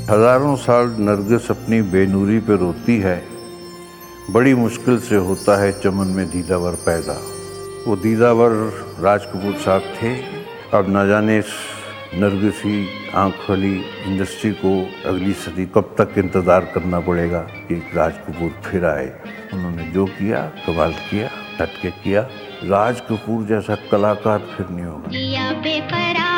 हजारों साल नरगिस अपनी बेनूरी पे रोती है, बड़ी मुश्किल से होता है चमन में दीदावर पैदा। वो दीदावर राज कपूर साहब थे। अब ना जाने इस नरगिसी आँख वाली इंडस्ट्री को अगली सदी कब तक इंतज़ार करना पड़ेगा कि राज कपूर फिर आए। उन्होंने जो किया कमाल किया, डट के किया। राज कपूर जैसा कलाकार फिर नहीं होगा।